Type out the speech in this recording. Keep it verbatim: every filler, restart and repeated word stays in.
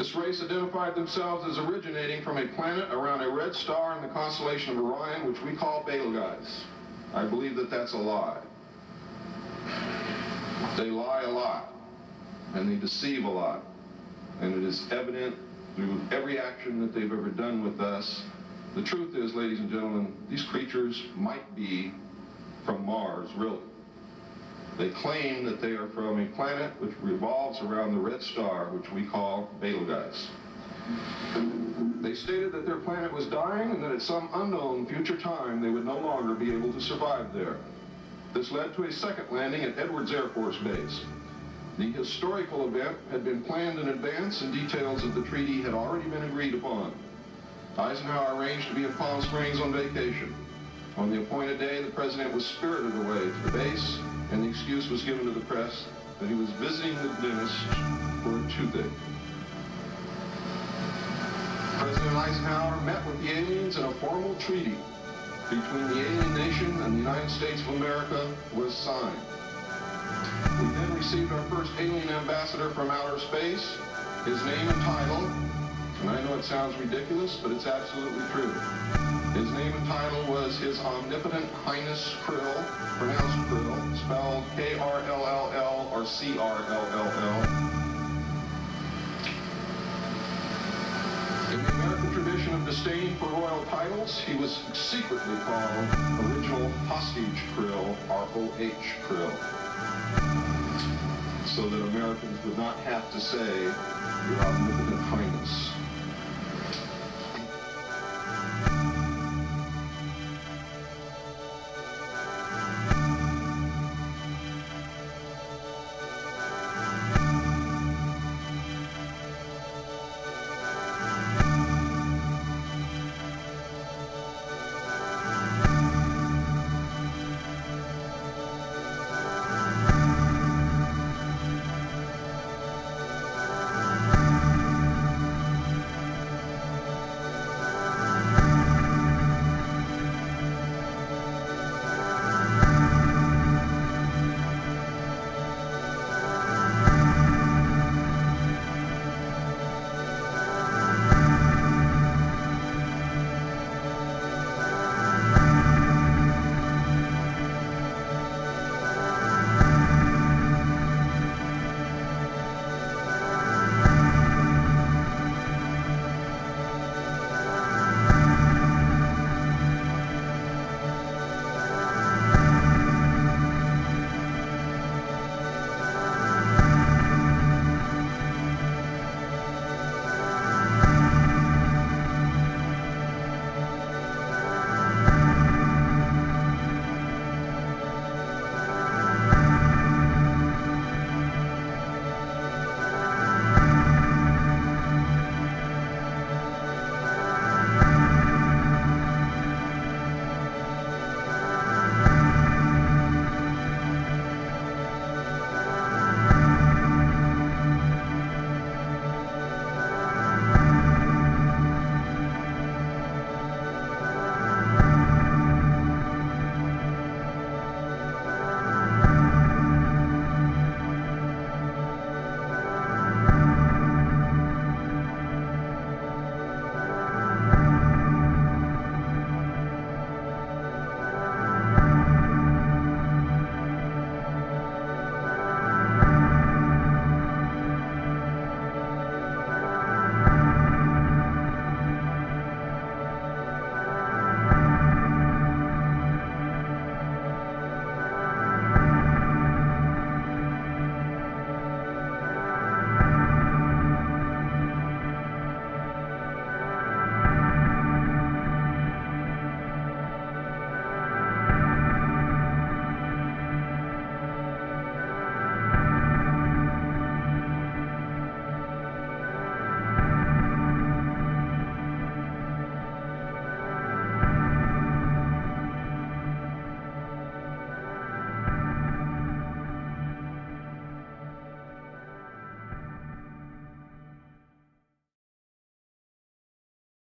This race identified themselves as originating from a planet around a red star in the constellation of Orion, which we call Betelgeuse. I believe that that's a lie. They lie a lot, and they deceive a lot, and it is evident through every action that they've ever done with us. The truth is, ladies and gentlemen, these creatures might be from Mars, really. They claim that they are from a planet which revolves around the red star, which we call Betelgeuse. They stated that their planet was dying and that at some unknown future time they would no longer be able to survive there. This led to a second landing at Edwards Air Force Base. The historical event had been planned in advance and details of the treaty had already been agreed upon. Eisenhower arranged to be in Palm Springs on vacation. On the appointed day, the president was spirited away to the base, and the excuse was given to the press that he was visiting the dentist for a toothache. President Eisenhower met with the aliens, and a formal treaty between the alien nation and the United States of America was signed. We then received our first alien ambassador from outer space. His name and title, and I know it sounds ridiculous, but it's absolutely true. His name and title was His Omnipotent Highness Krill, pronounced Krill, spelled K R L L L or C R L L L. In the American tradition of disdain for royal titles, he was secretly called Original Hostage Krill, R O H Krill, so that Americans would not have to say Your Omnipotent Highness.